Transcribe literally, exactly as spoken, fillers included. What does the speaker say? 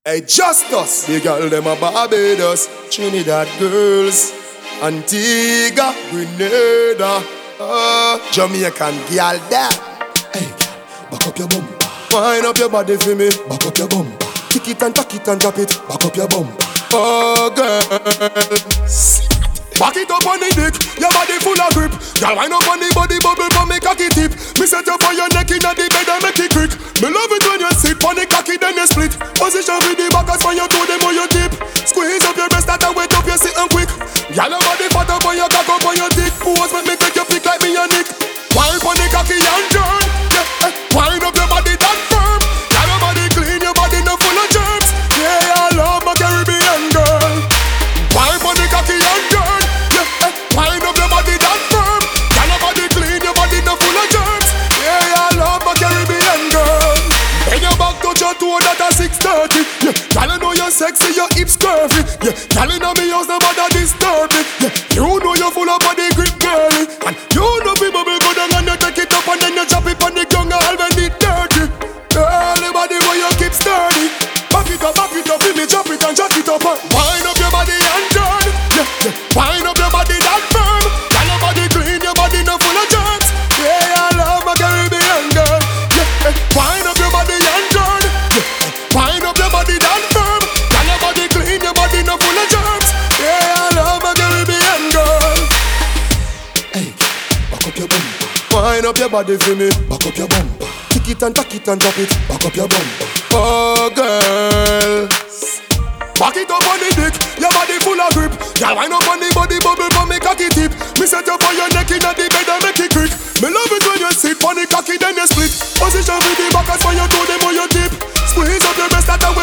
Hey, Justus, the girl them a Barbados, Trinidad girls, Antigua, Grenada, uh, Jamaican girl that. Hey girl, back up your bumper. Wind up your body for me. Back up your bumper. Kick it and tuck it and drop it. Back up your bumper. Oh girl, back it up on the dick, your body full of grip. Girl, wind up on the body bubble for me cocky tip. Me set up on your neck inna the bed and make it quick. Me love it when you sit on the cocky then you split. Position with the back as when you do them on your tip. Squeeze up your breast that and wet up your sitting quick. Girl, your body fat up on your cock up on your dick. Pose make me take your pick like me and Nick. Wind on the cocky and turn, yeah. eh. Wind up your body that firm. Girl, your body clean, your body no full of germs. Yeah, I love my Caribbean girl. Wind on the cocky and turn, yeah. eh. Wind up your body that firm. Girl, your body clean, your body no full of germs. Yeah, I love my Caribbean girl. Bend your back, touch your toe, that a six thirty. Yeah, girl, you know you're sexy, your hips curvy. Yeah, girl, you know me house, no matter disturb me. Yeah, you know you're full of body grip, girl. And you know people will go down and you take it up and then you drop it on the ground and when it dirty. Girl, the body where you keep sturdy. Back it up, back it up, feel me drop it and drop it up and wind up your body and turn. Yeah, yeah, wind up your body that firm. Girl, your body clean, your body no full of germs. Yeah, I love my Caribbean girl. Yeah, yeah, wind up your body and turn. Yeah, wind up your body that firm. Girl, your body clean, your body no full of germs. Yeah, I love my Caribbean girl. Hey girl, back up your bumper. Wind up your body for me. Back up your bumper. Kick it and tuck it and drop it. Back up your bumper. Oh girl, back it up on the dick, your body full of grip. Girl, wind up on the body bubble for me cocky tip. Me set up on your neck inna the bed and make it quick. Me love it when you sit on the cocky then you split. Position with the back as when you do them on your tip. Squeeze up your breast that a